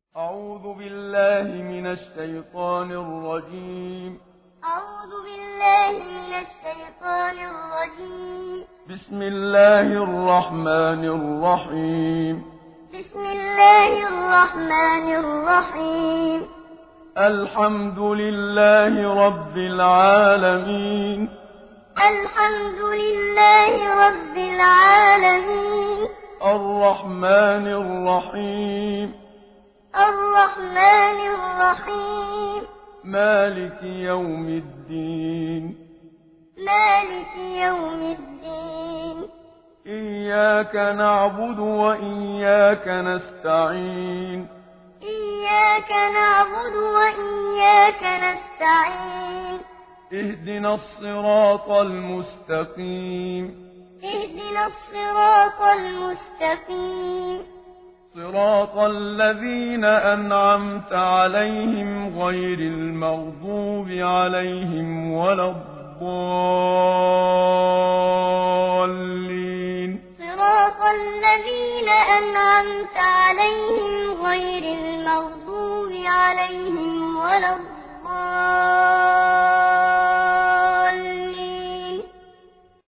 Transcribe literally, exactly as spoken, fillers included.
أعوذ بالله من الشيطان الرجيم. أعوذ بالله من الشيطان الرجيم. بسم الله الرحمن الرحيم. بسم الله الرحمن الرحيم. الحمد لله رب العالمين. الحمد لله رب العالمين. الرحمن الرحيم. الرحمن الرحيم. مالك يوم الدين. مالك يوم الدين. إياك نعبد وإياك نستعين. إياك نعبد وإياك نستعين. اهدنا الصراط المستقيم. اهدنا الصراط المستقيم. صراط الذين أنعمت عليهم غير المغضوب عليهم ولا الضالين. صراط الذين أنعمت عليهم غير المغضوب عليهم ولا الضالين.